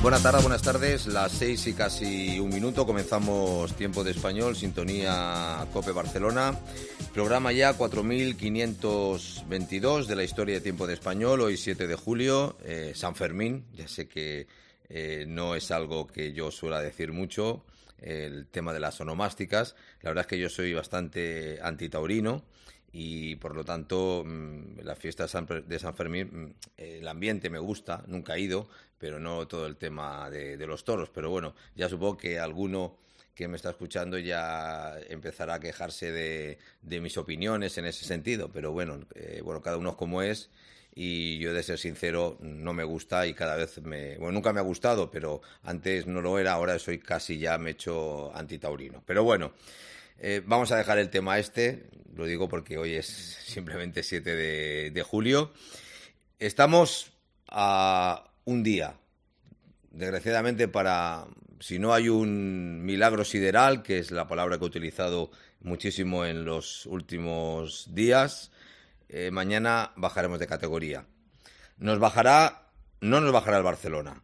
Buenas tardes, las 6 y casi un minuto, comenzamos Tiempo de Español, sintonía COPE Barcelona, programa ya 4522 de la historia de Tiempo de Español, hoy 7 de julio, San Fermín, ya sé que no es algo que yo suela decir mucho, el tema de las onomásticas, la verdad es que yo soy bastante antitaurino, y por lo tanto la fiesta de San Fermín, el ambiente me gusta, nunca he ido, pero no todo el tema de los toros. Pero bueno, ya supongo que alguno que me está escuchando ya empezará a quejarse de mis opiniones en ese sentido, pero bueno, cada uno es como es. Y yo, de ser sincero, no me gusta y cada vez nunca me ha gustado, pero antes no lo era, ahora soy casi ya me he hecho antitaurino. Pero bueno, vamos a dejar el tema lo digo porque hoy es simplemente 7 de julio. Estamos a un día, desgraciadamente, si no hay un milagro sideral, que es la palabra que he utilizado muchísimo en los últimos días, mañana bajaremos de categoría. No nos bajará el Barcelona,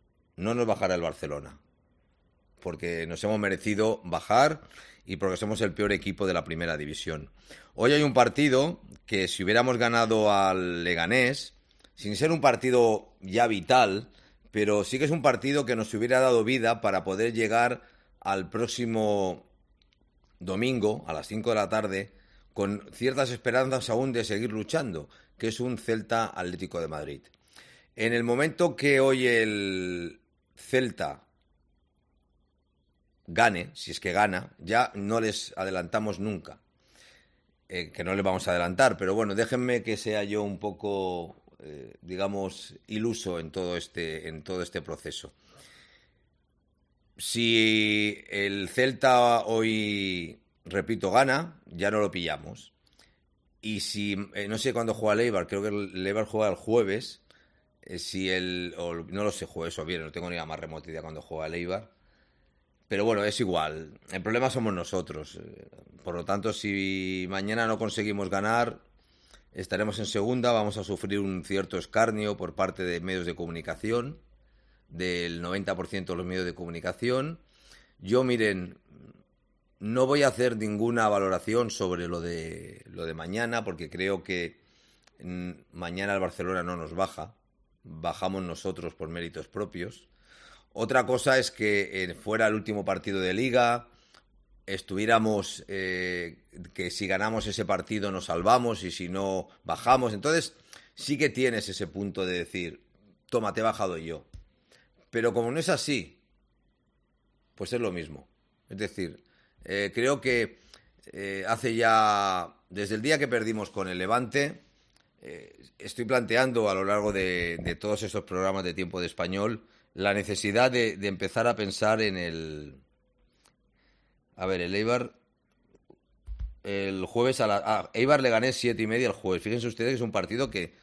porque nos hemos merecido bajar y porque somos el peor equipo de la primera división. Hoy hay un partido que, si hubiéramos ganado al Leganés, sin ser un partido ya vital, pero sí que es un partido que nos hubiera dado vida para poder llegar al próximo domingo a las 5 de la tarde con ciertas esperanzas aún de seguir luchando, que es un Celta Atlético de Madrid. En el momento que hoy el Celta gane, si es que gana, ya no les adelantamos nunca, que no les vamos a adelantar, pero bueno, déjenme que sea yo un poco, iluso en todo este proceso. Si el Celta hoy, repito, gana, ya no lo pillamos. Y si, no sé cuándo juega el Eibar, creo que el Eibar juega el jueves, no lo sé, jueves o viernes, no tengo ni la más remota idea cuándo juega el Eibar. Pero bueno, es igual. El problema somos nosotros. Por lo tanto, si mañana no conseguimos ganar, estaremos en segunda. Vamos a sufrir un cierto escarnio por parte de medios de comunicación, del 90% de los medios de comunicación. Yo, miren, no voy a hacer ninguna valoración sobre lo de mañana, porque creo que mañana el Barcelona no nos baja. Bajamos nosotros por méritos propios. Otra cosa es que fuera el último partido de Liga, estuviéramos, que si ganamos ese partido nos salvamos y si no bajamos. Entonces sí que tienes ese punto de decir, toma, te he bajado yo. Pero como no es así, pues es lo mismo. Es decir, creo que hace ya, desde el día que perdimos con el Levante, estoy planteando a lo largo de todos estos programas de Tiempo de Español la necesidad de empezar a pensar en el Eibar el jueves Eibar le gané 7:30 el jueves. Fíjense ustedes que es un partido que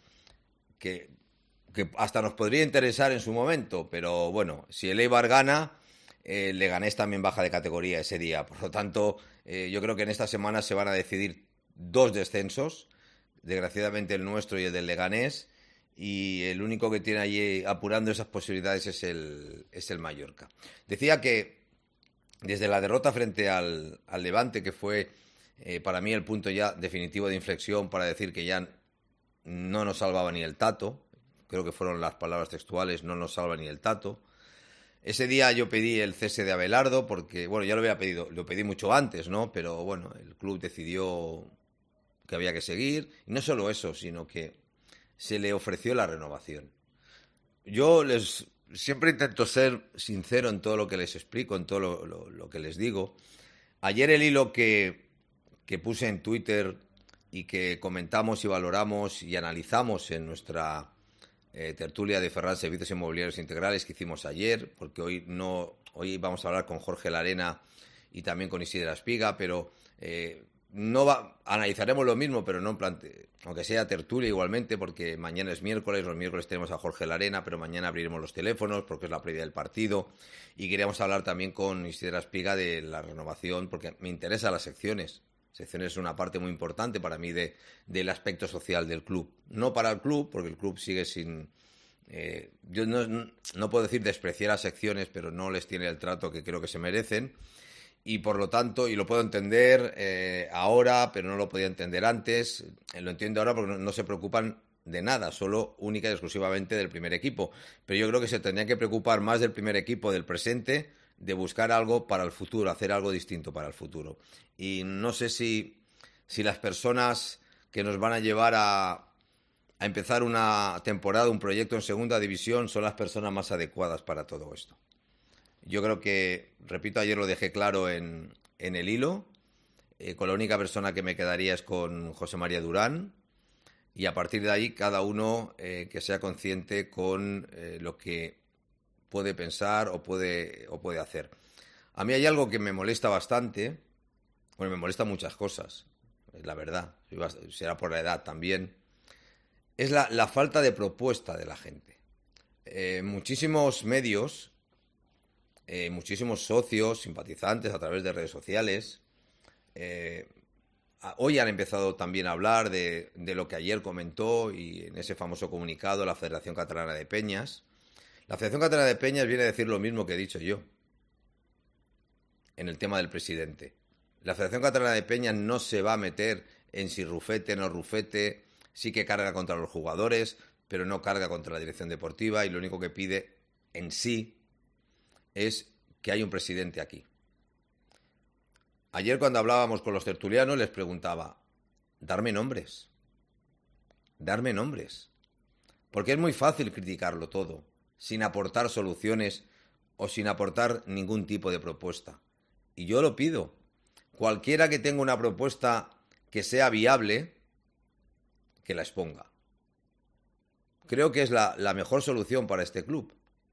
hasta nos podría interesar en su momento, pero bueno, si el Eibar gana, el Leganés también baja de categoría ese día. Por lo tanto, yo creo que en esta semana se van a decidir 2 descensos, desgraciadamente el nuestro y el del Leganés, y el único que tiene allí apurando esas posibilidades es el Mallorca. Decía que desde la derrota frente al Levante, que fue para mí el punto ya definitivo de inflexión para decir que ya no nos salvaba ni el tato, creo que fueron las palabras textuales, no nos salva ni el tato. Ese día yo pedí el cese de Abelardo porque, bueno, ya lo había pedido, lo pedí mucho antes, ¿no? Pero bueno, el club decidió que había que seguir, y no solo eso, sino que se le ofreció la renovación. Yo siempre intento ser sincero en todo lo que les explico, en todo lo que les digo. Ayer el hilo que puse en Twitter y que comentamos y valoramos y analizamos en nuestra tertulia de Ferran Servicios Inmobiliarios Integrales que hicimos ayer, porque hoy vamos a hablar con Jorge Larena y también con Isidra Espiga, pero analizaremos lo mismo, pero no aunque sea tertulia igualmente, porque mañana es miércoles, los miércoles tenemos a Jorge Larena, pero mañana abriremos los teléfonos porque es la previa del partido, y queríamos hablar también con Isidra Espiga de la renovación, porque me interesan las secciones. Secciones es una parte muy importante para mí del aspecto social del club. No para el club, porque el club sigue sin Yo no puedo decir despreciar a secciones, pero no les tiene el trato que creo que se merecen. Y por lo tanto, y lo puedo entender ahora, pero no lo podía entender antes. Lo entiendo ahora porque no se preocupan de nada, solo única y exclusivamente del primer equipo. Pero yo creo que se tendrían que preocupar más del primer equipo, del presente, de buscar algo para el futuro, hacer algo distinto para el futuro. Y no sé si las personas que nos van a llevar a empezar una temporada, un proyecto en segunda división, son las personas más adecuadas para todo esto. Yo creo que, repito, ayer lo dejé claro en el hilo, con la única persona que me quedaría es con José María Durán, y a partir de ahí cada uno que sea consciente con lo que puede pensar o puede hacer. A mí hay algo que me molesta bastante, bueno, me molesta muchas cosas, es la verdad, será por la edad también, es la falta de propuesta de la gente. Muchísimos medios, muchísimos socios, simpatizantes a través de redes sociales, hoy han empezado también a hablar de lo que ayer comentó y en ese famoso comunicado la Federación Catalana de Peñas. La Federación Catalana de Peñas viene a decir lo mismo que he dicho yo en el tema del presidente. La Federación Catalana de Peñas no se va a meter en si Rufete, no Rufete, sí que carga contra los jugadores, pero no carga contra la dirección deportiva, y lo único que pide en sí es que haya un presidente aquí. Ayer cuando hablábamos con los tertulianos les preguntaba, darme nombres, porque es muy fácil criticarlo todo, sin aportar soluciones o sin aportar ningún tipo de propuesta. Y yo lo pido, cualquiera que tenga una propuesta que sea viable, que la exponga. Creo que es la mejor solución para este club.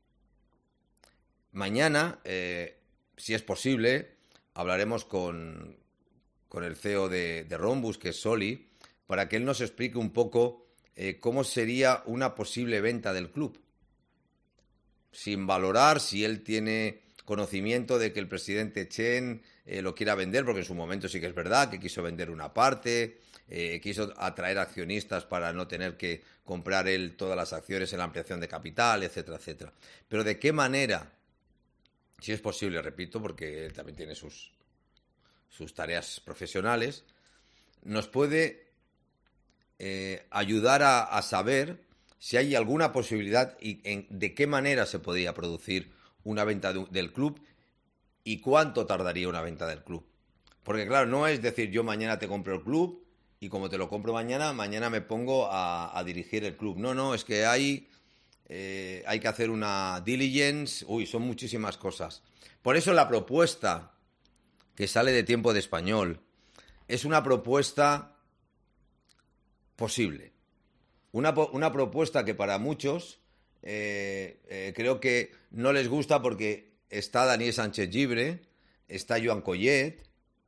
Mañana, si es posible, hablaremos con el CEO de Rhombus, que es Soli, para que él nos explique un poco cómo sería una posible venta del club. Sin valorar si él tiene conocimiento de que el presidente Chen lo quiera vender, porque en su momento sí que es verdad que quiso vender una parte, quiso atraer accionistas para no tener que comprar él todas las acciones en la ampliación de capital, etcétera, etcétera. Pero ¿de qué manera? Si es posible, repito, porque él también tiene sus tareas profesionales, nos puede ayudar a saber si hay alguna posibilidad y de qué manera se podría producir una venta del club y cuánto tardaría una venta del club. Porque claro, no es decir yo mañana te compro el club y como te lo compro mañana me pongo a dirigir el club. No, es que hay que hacer una diligence, son muchísimas cosas. Por eso la propuesta que sale de Tiempo de Español es una propuesta posible. Una propuesta que para muchos creo que no les gusta porque está Daniel Sánchez Llibre, está Joan Collet.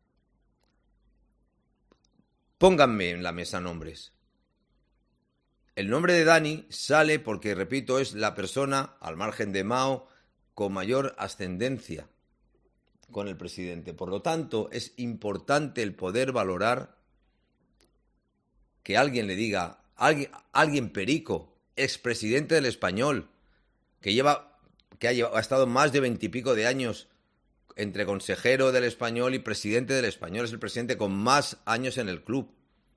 Pónganme en la mesa nombres. El nombre de Dani sale porque, repito, es la persona, al margen de Mao, con mayor ascendencia con el presidente. Por lo tanto, es importante el poder valorar que alguien le diga, alguien perico, expresidente del Español, que ha estado más de 20 y pico de años entre consejero del Español y presidente del Español, es el presidente con más años en el club.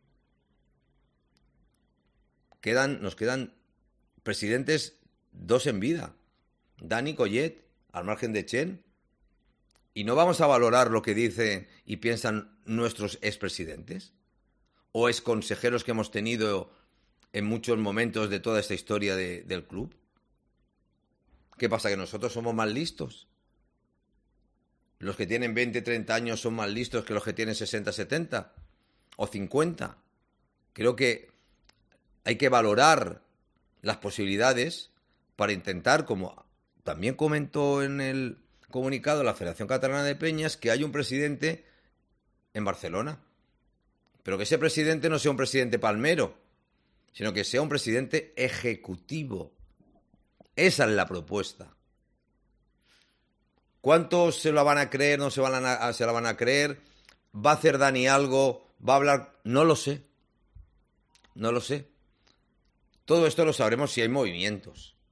Nos quedan presidentes, 2 en vida, Dani Collet, al margen de Chen, y no vamos a valorar lo que dicen y piensan nuestros expresidentes o exconsejeros que hemos tenido en muchos momentos de toda esta historia del club. ¿Qué pasa? ¿Que nosotros somos más listos? ¿Los que tienen 20, 30 años son más listos que los que tienen 60, 70 o 50? Creo que hay que valorar las posibilidades para intentar, como también comentó en el comunicado la Federación Catalana de Peñas, que hay un presidente en Barcelona. Pero que ese presidente no sea un presidente palmero, sino que sea un presidente ejecutivo. Esa es la propuesta. ¿Cuántos se lo van a creer, no se la van a creer? ¿Va a hacer Dani algo? ¿Va a hablar? No lo sé. Todo esto lo sabremos si hay movimientos.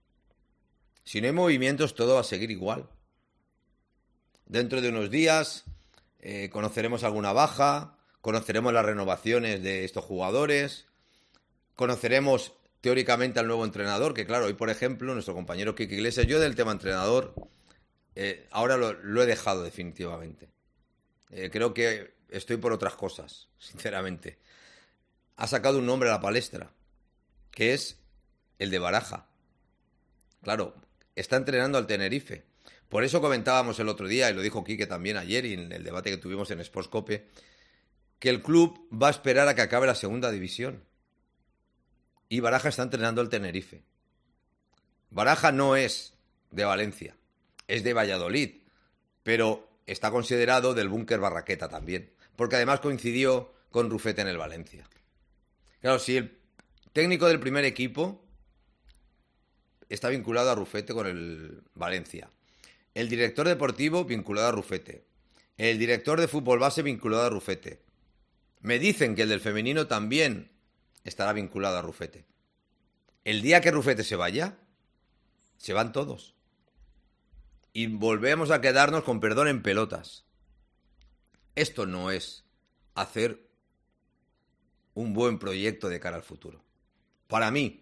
Si no hay movimientos, todo va a seguir igual. Dentro de unos días conoceremos alguna baja, conoceremos las renovaciones de estos jugadores, conoceremos teóricamente al nuevo entrenador, que claro, hoy por ejemplo, nuestro compañero Quique Iglesias, yo del tema entrenador, ahora lo he dejado definitivamente. Creo que estoy por otras cosas, sinceramente. Ha sacado un nombre a la palestra, que es el de Baraja. Claro, está entrenando al Tenerife. Por eso comentábamos el otro día, y lo dijo Quique también ayer, y en el debate que tuvimos en Sportscope, que el club va a esperar a que acabe la segunda división. Y Baraja está entrenando al Tenerife. Baraja no es de Valencia, es de Valladolid, pero está considerado del búnker Barraqueta también, porque además coincidió con Rufete en el Valencia. Claro, si el técnico del primer equipo está vinculado a Rufete con el Valencia, el director deportivo vinculado a Rufete, el director de fútbol base vinculado a Rufete, me dicen que el del femenino también estará vinculado a Rufete. El día que Rufete se vaya, se van todos. Y volvemos a quedarnos, con perdón, en pelotas. Esto no es hacer un buen proyecto de cara al futuro. Para mí,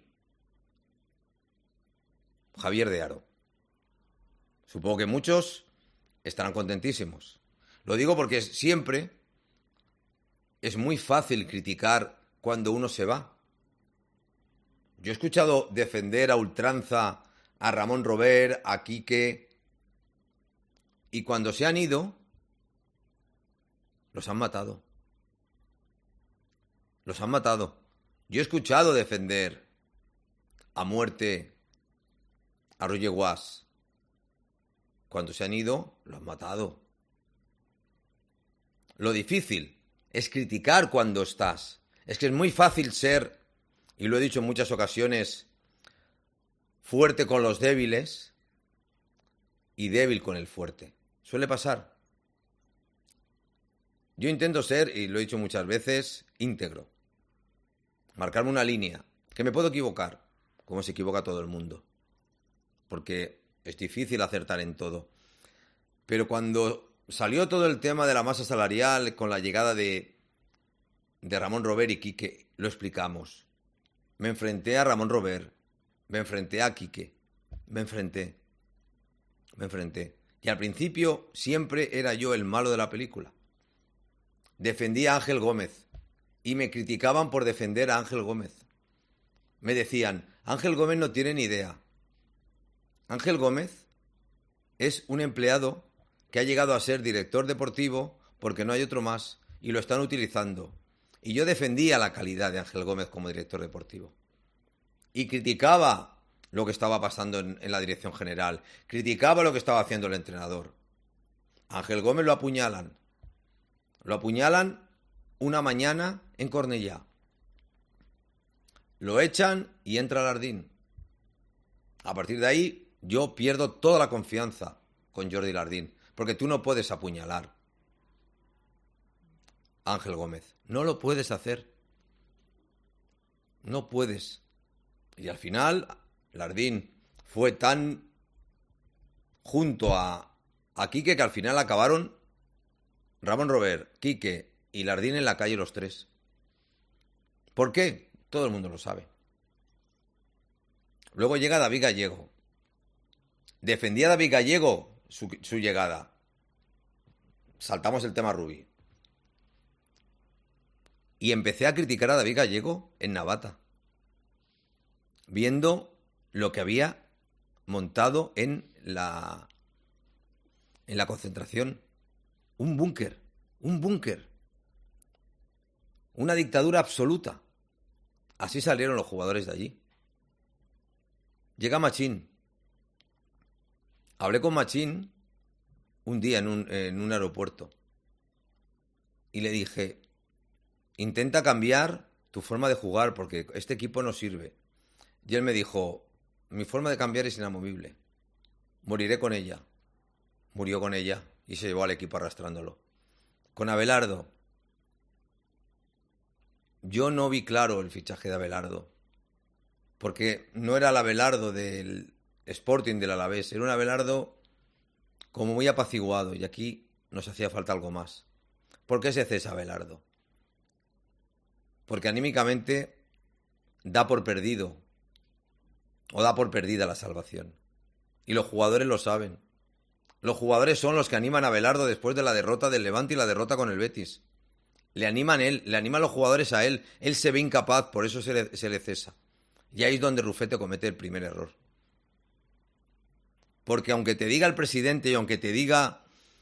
Javier de Aro. Supongo que muchos estarán contentísimos. Lo digo porque siempre es muy fácil criticar cuando uno se va. Yo he escuchado defender a ultranza a Ramón Robert, a Quique, y cuando se han ido, los han matado. Los han matado. Yo he escuchado defender a muerte a Roger Guas. Cuando se han ido, los han matado. Lo difícil es criticar cuando estás. Es que es muy fácil ser, y lo he dicho en muchas ocasiones, fuerte con los débiles y débil con el fuerte. Suele pasar. Yo intento ser, y lo he dicho muchas veces, íntegro. Marcarme una línea, que me puedo equivocar, como se equivoca todo el mundo. Porque es difícil acertar en todo. Pero cuando salió todo el tema de la masa salarial con la llegada de Ramón Robert y Quique, lo explicamos. Me enfrenté a Ramón Robert, me enfrenté a Quique, me enfrenté. Y al principio siempre era yo el malo de la película. Defendía a Ángel Gómez y me criticaban por defender a Ángel Gómez. Me decían, Ángel Gómez no tiene ni idea. Ángel Gómez es un empleado que ha llegado a ser director deportivo porque no hay otro más y lo están utilizando. Y yo defendía la calidad de Ángel Gómez como director deportivo. Y criticaba lo que estaba pasando en la dirección general. Criticaba lo que estaba haciendo el entrenador. Ángel Gómez lo apuñalan. Lo apuñalan una mañana en Cornellá. Lo echan y entra Lardín. A partir de ahí yo pierdo toda la confianza con Jordi Lardín. Porque tú no puedes apuñalar a Ángel Gómez. No lo puedes hacer. No puedes. Y al final, Lardín fue tan junto a Quique que al final acabaron Ramón Robert, Quique y Lardín en la calle los tres. ¿Por qué? Todo el mundo lo sabe. Luego llega David Gallego. Defendía a David Gallego su llegada. Saltamos el tema Rubí. Y empecé a criticar a David Gallego en Navata, viendo lo que había montado en la concentración. Un búnker. Una dictadura absoluta. Así salieron los jugadores de allí. Llega Machín. Hablé con Machín un día en un aeropuerto. Y le dije, intenta cambiar tu forma de jugar porque este equipo no sirve. Y él me dijo, mi forma de cambiar es inamovible. Moriré con ella. Murió con ella y se llevó al equipo arrastrándolo. Con Abelardo. Yo no vi claro el fichaje de Abelardo. Porque no era el Abelardo del Sporting del Alavés. Era un Abelardo como muy apaciguado y aquí nos hacía falta algo más. ¿Por qué se cesa Abelardo? Porque anímicamente da por perdido o da por perdida la salvación. Y los jugadores lo saben. Los jugadores son los que animan a Abelardo después de la derrota del Levante y la derrota con el Betis. Le animan él, le animan los jugadores a él. Él se ve incapaz, por eso se le cesa. Y ahí es donde Rufete comete el primer error. Porque aunque te diga el presidente y aunque te diga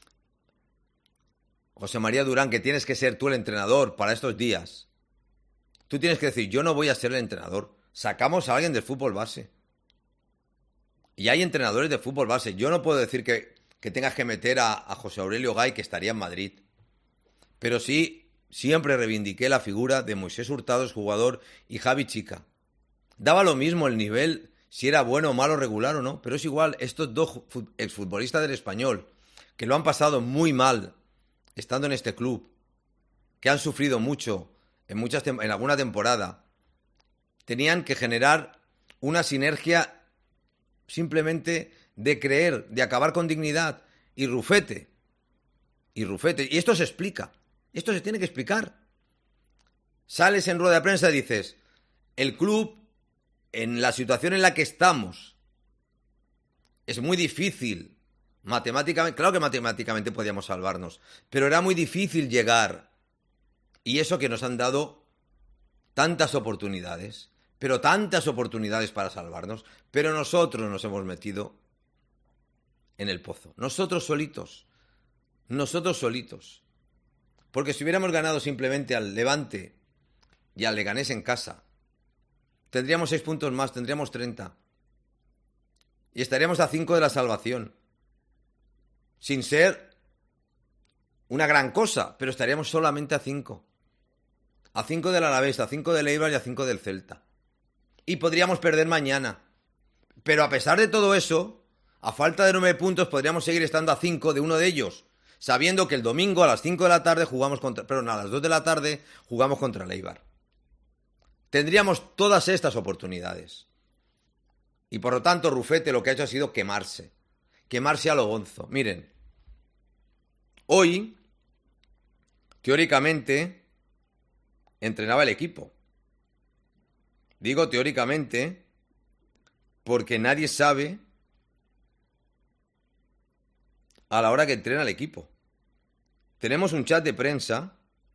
José María Durán que tienes que ser tú el entrenador para estos días, tú tienes que decir, yo no voy a ser el entrenador. Sacamos a alguien del fútbol base. Y hay entrenadores de fútbol base. Yo no puedo decir que tengas que meter a José Aurelio Gay, que estaría en Madrid. Pero sí, siempre reivindiqué la figura de Moisés Hurtado, jugador, y Javi Chica. Daba lo mismo el nivel, si era bueno o malo, regular o no, pero es igual, estos dos exfutbolistas del Español, que lo han pasado muy mal estando en este club, que han sufrido mucho en alguna temporada, tenían que generar una sinergia simplemente de creer, de acabar con dignidad. Y Rufete, y esto se explica, esto se tiene que explicar. Sales en rueda de prensa y dices, el club, en la situación en la que estamos, es muy difícil, matemáticamente, claro que matemáticamente podíamos salvarnos, pero era muy difícil llegar. Y eso que nos han dado tantas oportunidades, pero tantas oportunidades para salvarnos, pero nosotros nos hemos metido en el pozo. Nosotros solitos. Porque si hubiéramos ganado simplemente al Levante y al Leganés en casa, tendríamos 6 puntos más, tendríamos 30. Y estaríamos a 5 de la salvación. Sin ser una gran cosa, pero estaríamos solamente a 5. A 5 del Alavés, a 5 del Eibar y a 5 del Celta. Y podríamos perder mañana. Pero a pesar de todo eso, a falta de 9 puntos, podríamos seguir estando a 5 de uno de ellos, sabiendo que el domingo a las 5 de la tarde jugamos contra... Perdón, a las 2 de la tarde jugamos contra el Eibar. Tendríamos todas estas oportunidades. Y por lo tanto, Rufete lo que ha hecho ha sido quemarse. Quemarse a lo gonzo. Miren, hoy, teóricamente, entrenaba el equipo. Digo teóricamente porque nadie sabe a la hora que entrena el equipo. Tenemos un chat de prensa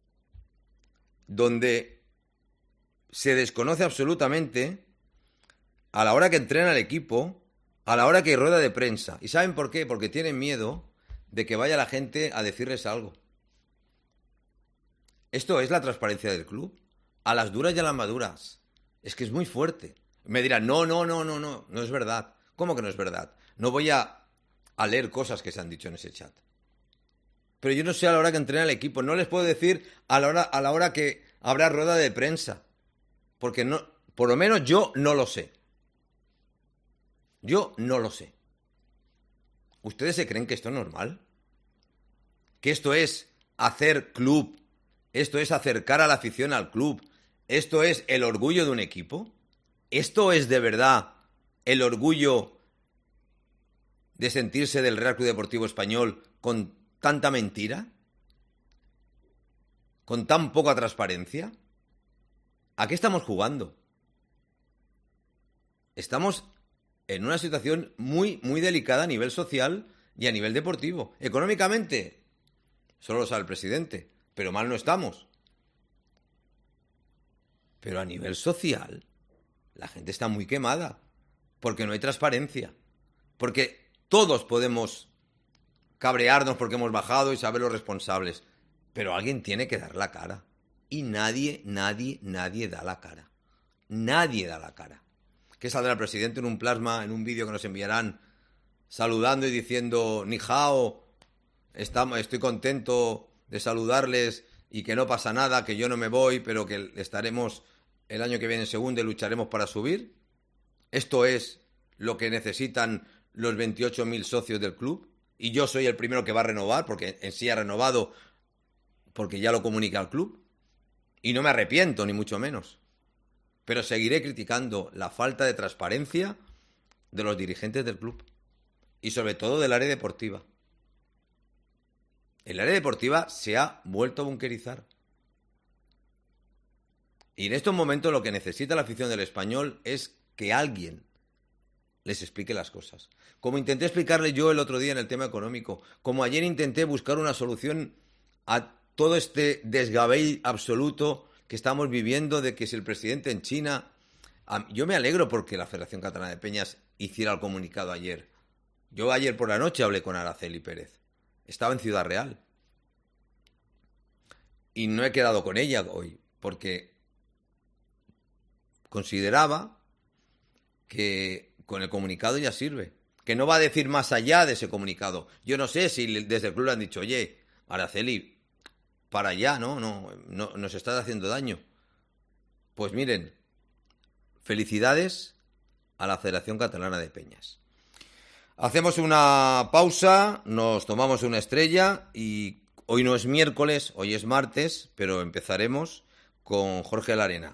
donde se desconoce absolutamente a la hora que entrena el equipo, a la hora que hay rueda de prensa. ¿Y saben por qué? Porque tienen miedo de que vaya la gente a decirles algo. Esto es la transparencia del club. A las duras y a las maduras. Es que es muy fuerte. Me dirán, no es verdad. ¿Cómo que no es verdad? No voy a leer cosas que se han dicho en ese chat. Pero yo no sé a la hora que entrena el equipo. No les puedo decir a la hora que habrá rueda de prensa. Porque no, por lo menos yo no lo sé. Yo no lo sé. ¿Ustedes se creen que esto es normal? ¿Que esto es hacer club? ¿Esto es acercar a la afición al club? ¿Esto es el orgullo de un equipo? ¿Esto es de verdad el orgullo de sentirse del Real Club Deportivo Español con tanta mentira? ¿Con tan poca transparencia? ¿A qué estamos jugando? Estamos en una situación muy, muy delicada a nivel social y a nivel deportivo. Económicamente, solo lo sabe el presidente, pero mal no estamos. Pero a nivel social, la gente está muy quemada, porque no hay transparencia, porque todos podemos cabrearnos porque hemos bajado y saber los responsables, pero alguien tiene que dar la cara. Y nadie da la cara. Nadie da la cara. ¿Qué saldrá el presidente en un plasma, en un vídeo que nos enviarán, saludando y diciendo, ni hao, estoy contento de saludarles y que no pasa nada, que yo no me voy, pero que estaremos el año que viene en segunda y lucharemos para subir? ¿Esto es lo que necesitan los 28.000 socios del club? Y yo soy el primero que va a renovar, porque en sí ha renovado, porque ya lo comunica al club. Y no me arrepiento, ni mucho menos. Pero seguiré criticando la falta de transparencia de los dirigentes del club y sobre todo del área deportiva. El área deportiva se ha vuelto a bunkerizar. Y en estos momentos lo que necesita la afición del Español es que alguien les explique las cosas. Como intenté explicarle yo el otro día en el tema económico, como ayer intenté buscar una solución a todo este desgabell absoluto que estamos viviendo de que si el presidente en China... Yo me alegro porque la Federación Catalana de Peñas hiciera el comunicado ayer. Yo ayer por la noche hablé con Araceli Pérez. Estaba en Ciudad Real. Y no he quedado con ella hoy, porque consideraba que con el comunicado ya sirve. Que no va a decir más allá de ese comunicado. Yo no sé si desde el club le han dicho, oye, Araceli, para allá, no, nos estás haciendo daño. Pues miren, felicidades a la Federación Catalana de Peñas. Hacemos una pausa, nos tomamos una estrella y hoy no es miércoles, hoy es martes, pero empezaremos con Jorge Larena.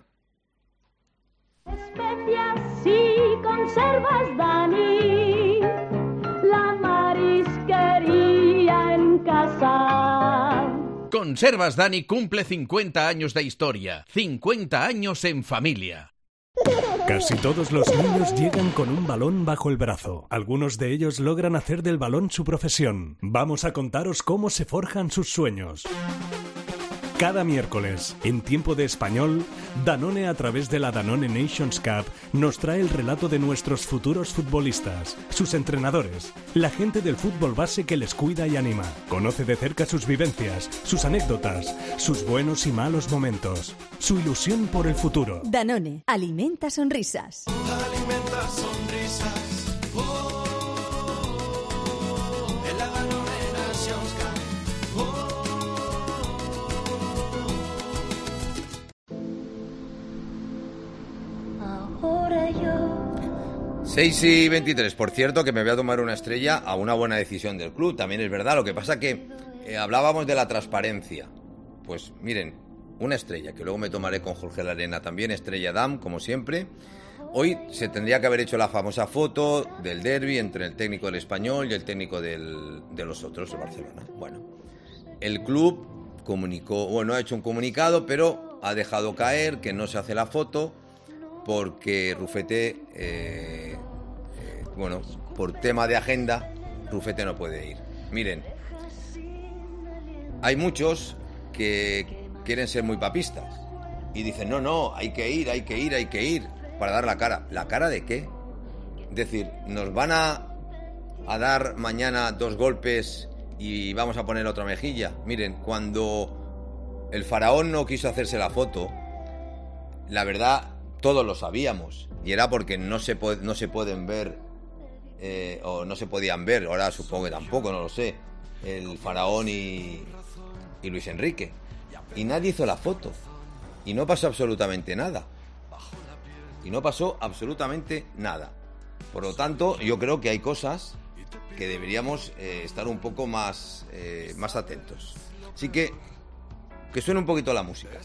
Especias y conservas, Dani, la marisquería en casa. Conservas Dani cumple 50 años de historia, 50 años en familia. Casi todos los niños llegan con un balón bajo el brazo. Algunos de ellos logran hacer del balón su profesión. Vamos a contaros cómo se forjan sus sueños. Cada miércoles, en Tiempo de Español, Danone a través de la Danone Nations Cup nos trae el relato de nuestros futuros futbolistas, sus entrenadores, la gente del fútbol base que les cuida y anima. Conoce de cerca sus vivencias, sus anécdotas, sus buenos y malos momentos, su ilusión por el futuro. Danone, alimenta sonrisas. Alimenta sonrisas. En la Danone Nations Cup. 6:23, por cierto, que me voy a tomar una estrella a una buena decisión del club, también es verdad. Lo que pasa que hablábamos de la transparencia. Pues miren, una estrella, que luego me tomaré con Jorge Larena también, estrella Damm, como siempre. Hoy se tendría que haber hecho la famosa foto del derbi entre el técnico del Español y el técnico de los otros, de Barcelona. Bueno, el club ha hecho un comunicado, pero ha dejado caer que no se hace la foto porque Rufete, por tema de agenda, Rufete no puede ir. Miren, hay muchos que quieren ser muy papistas y dicen, no, hay que ir para dar la cara. ¿La cara de qué? Es decir, nos van a dar mañana 2 golpes y vamos a poner otra mejilla. Miren, cuando el faraón no quiso hacerse la foto, la verdad, todos lo sabíamos, y era porque no se pueden ver, o no se podían ver, ahora supongo que tampoco, no lo sé, el faraón y Luis Enrique. Y nadie hizo la foto, y no pasó absolutamente nada. Por lo tanto, yo creo que hay cosas que deberíamos estar un poco más atentos. Así que suene un poquito la música.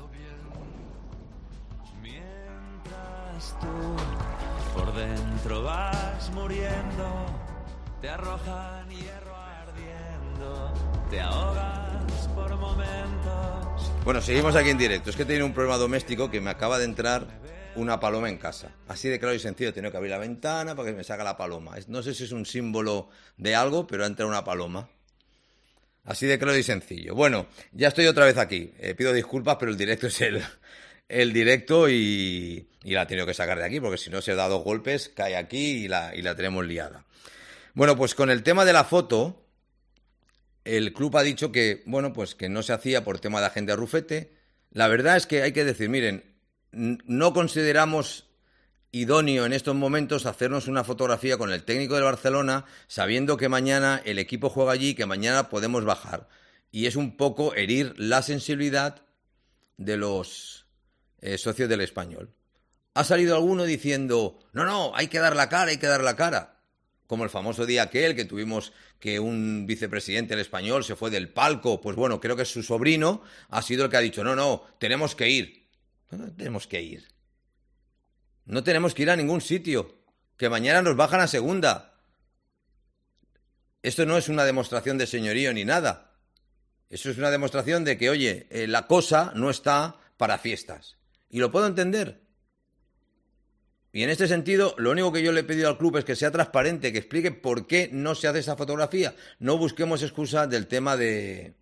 Tú por dentro vas muriendo, te arrojan hierro ardiendo, te ahogas por momentos. Bueno, seguimos aquí en directo. Es que he tenido un problema doméstico que me acaba de entrar una paloma en casa. Así de claro y sencillo, he tenido que abrir la ventana para que me salga la paloma. No sé si es un símbolo de algo, pero ha entrado una paloma. Así de claro y sencillo. Bueno, ya estoy otra vez aquí. Pido disculpas, pero el directo es el directo y la he tenido que sacar de aquí, porque si no se da 2 golpes, cae aquí y la tenemos liada. Bueno, pues con el tema de la foto, el club ha dicho que, pues que no se hacía por tema de agenda Rufete. La verdad es que hay que decir, miren, no consideramos idóneo en estos momentos hacernos una fotografía con el técnico del Barcelona, sabiendo que mañana el equipo juega allí, que mañana podemos bajar. Y es un poco herir la sensibilidad de los socios del Español. Ha salido alguno diciendo, no, hay que dar la cara, como el famoso día aquel que tuvimos que un vicepresidente del Español se fue del palco. Pues bueno, creo que su sobrino ha sido el que ha dicho, no, tenemos que ir. No tenemos que ir a ningún sitio. que mañana nos bajan a segunda. Esto no es una demostración de señorío ni nada. Eso es una demostración de que, oye, la cosa no está para fiestas. Y lo puedo entender. Y en este sentido, lo único que yo le he pedido al club es que sea transparente, que explique por qué no se hace esa fotografía. No busquemos excusas del tema de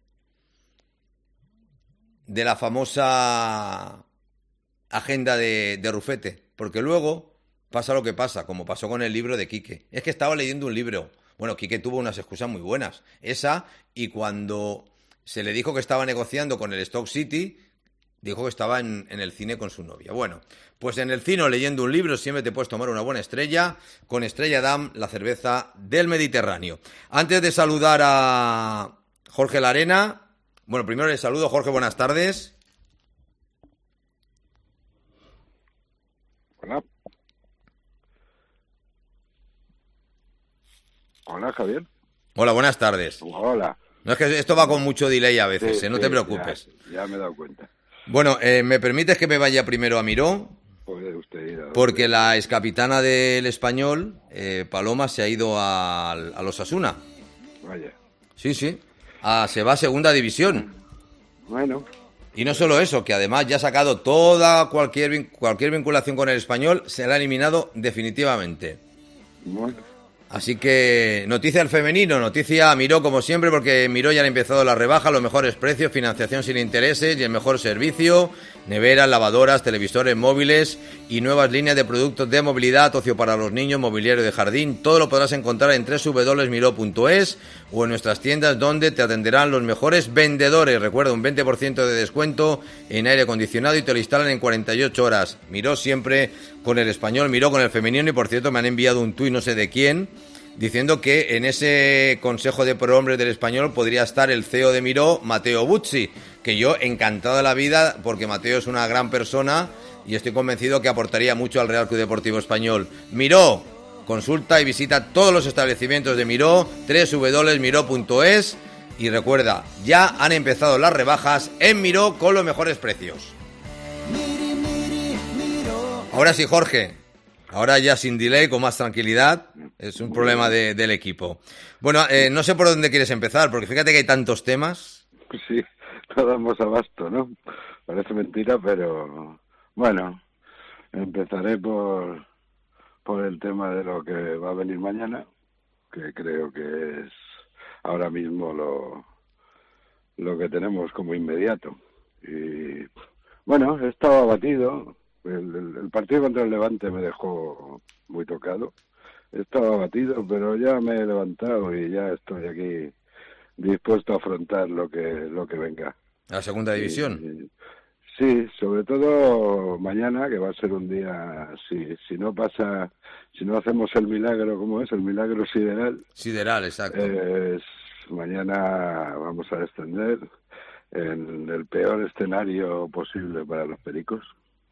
la famosa agenda de Rufete. Porque luego pasa lo que pasa, como pasó con el libro de Quique. Es que estaba leyendo un libro. Bueno, Quique tuvo unas excusas muy buenas. Esa, y cuando se le dijo que estaba negociando con el Stoke City, dijo que estaba en el cine con su novia. Bueno, pues en el cine leyendo un libro siempre te puedes tomar una buena estrella con Estrella Damm, la cerveza del Mediterráneo. Antes de saludar a Jorge Larena, bueno, primero le saludo. Jorge, buenas tardes. Hola. Hola, Javier. Hola, buenas tardes. Hola. No, es que esto va con mucho delay a veces, Sí, no te preocupes. Ya me he dado cuenta. Bueno, ¿me permites que me vaya primero a Miró? Puede usted ir a... Porque la excapitana del Español, Paloma, se ha ido a los Osasuna. Vaya. Sí, sí. Se va a segunda división. Bueno. Y no solo eso, que además ya ha sacado toda cualquier vinculación con el Español, se la ha eliminado definitivamente. Bueno. Así que noticia al femenino, noticia a Miró como siempre, porque Miró ya ha empezado la rebaja, los mejores precios, financiación sin intereses y el mejor servicio, neveras, lavadoras, televisores móviles y nuevas líneas de productos de movilidad, ocio para los niños, mobiliario de jardín. Todo lo podrás encontrar en www.miró.es o en nuestras tiendas, donde te atenderán los mejores vendedores. Recuerda, un 20% de descuento en aire acondicionado y te lo instalan en 48 horas. Miró siempre con el Español, Miró con el femenino. Y por cierto, me han enviado un tuit, no sé de quién, diciendo que en ese consejo de prohombres del Español podría estar el CEO de Miró, Matteo Buzzi, que yo encantado de la vida, porque Matteo es una gran persona y estoy convencido que aportaría mucho al Real Club Deportivo Español. Miró, consulta y visita todos los establecimientos de Miró, www.miró.es, y recuerda, ya han empezado las rebajas en Miró con los mejores precios. Ahora sí, Jorge. Ahora ya sin delay, con más tranquilidad. Es un problema del equipo. Bueno, no sé por dónde quieres empezar, porque fíjate que hay tantos temas. Sí, no damos abasto, ¿no? Parece mentira, pero bueno, empezaré por el tema de lo que va a venir mañana, que creo que es ahora mismo lo que tenemos como inmediato. Y bueno, he estado abatido. El partido contra el Levante me dejó muy tocado. Estaba abatido, pero ya me he levantado y ya estoy aquí dispuesto a afrontar lo que venga. ¿La segunda división? Sí, sobre todo mañana, que va a ser un día, si no hacemos el milagro, ¿cómo es? El milagro sideral. Sideral, exacto. Mañana vamos a descender en el peor escenario posible para los Pericos.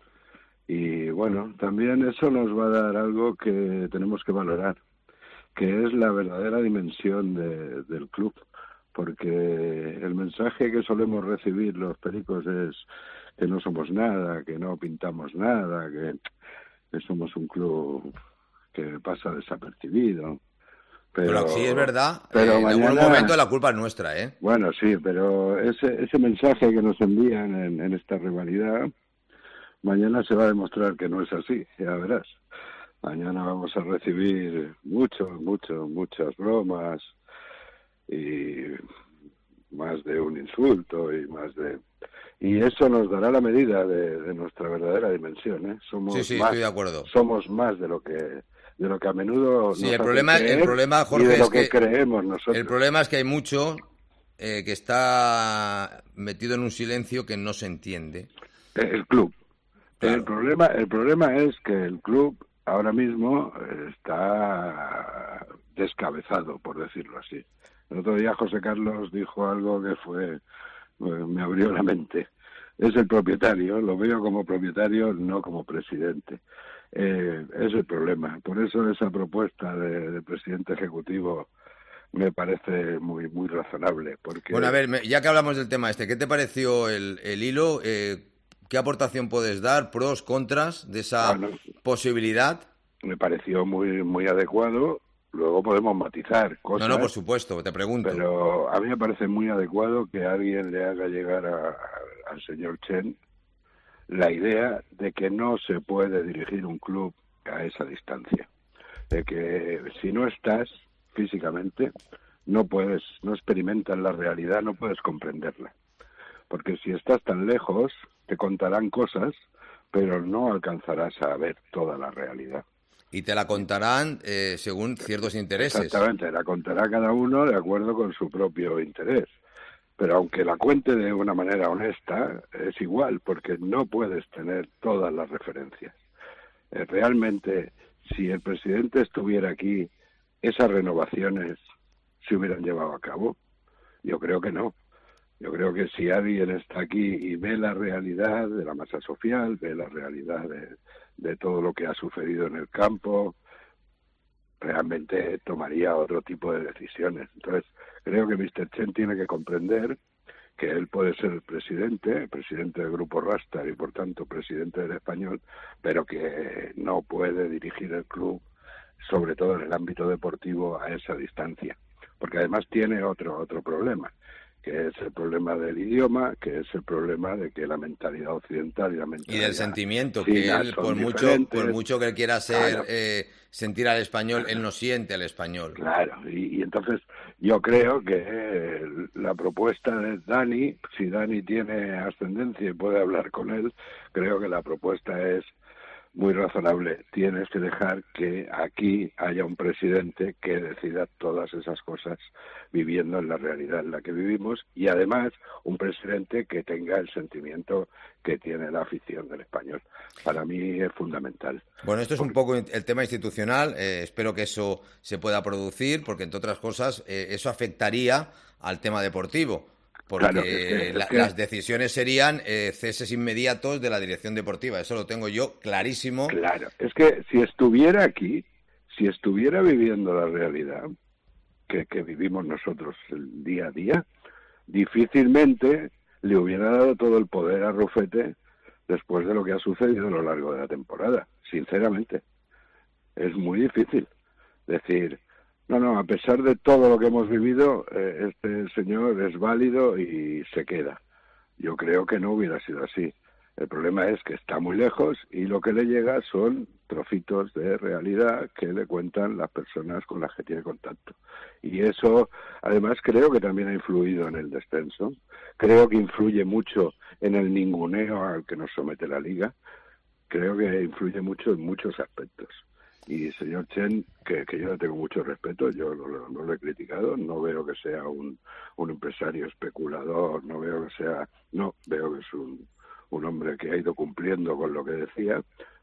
Y bueno, también eso nos va a dar algo que tenemos que valorar, que es la verdadera dimensión del club, porque el mensaje que solemos recibir los Pericos es que no somos nada, que no pintamos nada, que somos un club que pasa desapercibido. Pero sí es verdad, pero en mañana, algún momento la culpa es nuestra, ¿eh? Bueno, sí, pero ese mensaje que nos envían en esta rivalidad, mañana se va a demostrar que no es así, ya verás. Mañana vamos a recibir muchas bromas y más de un insulto y eso nos dará la medida de nuestra verdadera dimensión, ¿eh? Sí, estoy de acuerdo. Somos más de lo que a menudo sí, nos el problema, Jorge, y de lo es que creemos nosotros. El problema es que hay mucho que está metido en un silencio que no se entiende. El club. Claro. El problema es que el club ahora mismo está descabezado, por decirlo así. El otro día José Carlos dijo algo que me abrió la mente. Es el propietario, lo veo como propietario, no como presidente. Es el problema. Por eso esa propuesta de presidente ejecutivo me parece muy muy razonable. Porque... Bueno, a ver, ya que hablamos del tema ¿qué te pareció el hilo? ¿Qué aportación puedes dar? ¿Pros, contras de esa posibilidad? me pareció muy adecuado. Luego podemos matizar cosas. No, por supuesto, te pregunto. Pero a mí me parece muy adecuado que alguien le haga llegar al señor Chen la idea de que no se puede dirigir un club a esa distancia. De que si no estás físicamente, no experimentas la realidad, no puedes comprenderla. Porque si estás tan lejos, te contarán cosas, pero no alcanzarás a ver toda la realidad. Y te la contarán según ciertos intereses. Exactamente, la contará cada uno de acuerdo con su propio interés. Pero aunque la cuente de una manera honesta, es igual, porque no puedes tener todas las referencias. Realmente, si el presidente estuviera aquí, ¿esas renovaciones se hubieran llevado a cabo? Yo creo que no. Yo creo que si alguien está aquí y ve la realidad de la masa social, ve la realidad de todo lo que ha sucedido en el campo, realmente tomaría otro tipo de decisiones. Entonces, creo que Mr. Chen tiene que comprender que él puede ser el presidente del Grupo Rastar y, por tanto, presidente del Español, pero que no puede dirigir el club, sobre todo en el ámbito deportivo, a esa distancia. Porque además tiene otro problema, que es el problema del idioma, que es el problema de que la mentalidad occidental y la mentalidad y del sentimiento, que él, por mucho que él quiera sentir al español, él no siente al español. Claro, y entonces yo creo que la propuesta de Dani, si Dani tiene ascendencia y puede hablar con él, creo que la propuesta es muy razonable. Tienes que dejar que aquí haya un presidente que decida todas esas cosas viviendo en la realidad en la que vivimos, y además un presidente que tenga el sentimiento que tiene la afición del español. Para mí es fundamental. Bueno, esto es un poco el tema institucional. Espero que eso se pueda producir, porque entre otras cosas eso afectaría al tema deportivo. Porque claro, las decisiones serían ceses inmediatos de la dirección deportiva. Eso lo tengo yo clarísimo. Claro, es que si estuviera aquí, si estuviera viviendo la realidad que vivimos nosotros el día a día, difícilmente le hubiera dado todo el poder a Rufete después de lo que ha sucedido a lo largo de la temporada. Sinceramente, es muy difícil decir... No, a pesar de todo lo que hemos vivido, este señor es válido y se queda. Yo creo que no hubiera sido así. El problema es que está muy lejos y lo que le llega son trocitos de realidad que le cuentan las personas con las que tiene contacto. Y eso, además, creo que también ha influido en el descenso. Creo que influye mucho en el ninguneo al que nos somete la Liga. Creo que influye mucho en muchos aspectos. Y señor Chen, que yo le tengo mucho respeto, yo no lo he criticado, no veo que sea un empresario especulador, veo que es un hombre que ha ido cumpliendo con lo que decía,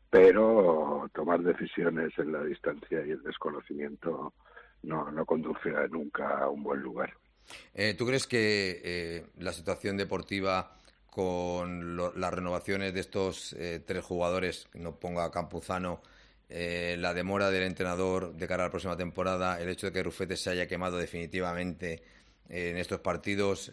pero tomar decisiones en la distancia y el desconocimiento no conduce nunca a un buen lugar. ¿Tú crees que la situación deportiva con las renovaciones de estos 3 jugadores, no ponga a Campuzano, la demora del entrenador de cara a la próxima temporada, el hecho de que Rufete se haya quemado definitivamente en estos partidos,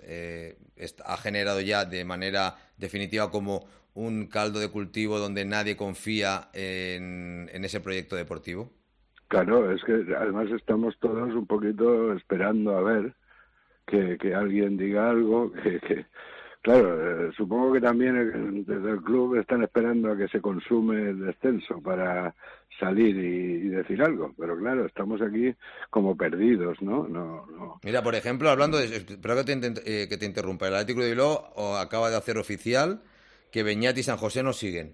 ha generado ya de manera definitiva como un caldo de cultivo donde nadie confía en ese proyecto deportivo? Claro, es que además estamos todos un poquito esperando a ver que alguien diga algo que claro, supongo que también desde el club están esperando a que se consume el descenso para salir y decir algo. Pero claro, estamos aquí como perdidos, ¿no? Mira, por ejemplo, hablando de... Espero que te interrumpa. El Atlético de Bilbao acaba de hacer oficial que Beñat y San José no siguen.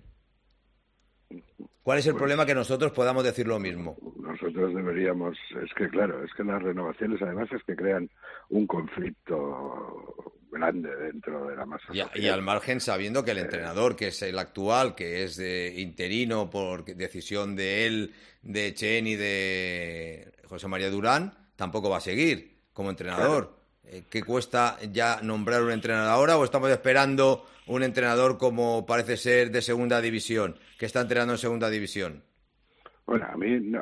¿Cuál es el problema que nosotros podamos decir lo mismo? Nosotros deberíamos... Es que las renovaciones además es que crean un conflicto grande dentro de la masa social. Y al margen, sabiendo que el entrenador, que es el actual, que es interino por decisión de él, de Chen y de José María Durán, tampoco va a seguir como entrenador. Claro. ¿Qué cuesta ya nombrar un entrenador ahora o estamos esperando un entrenador como parece ser de segunda división, que está entrenando en segunda división? Bueno, a mí no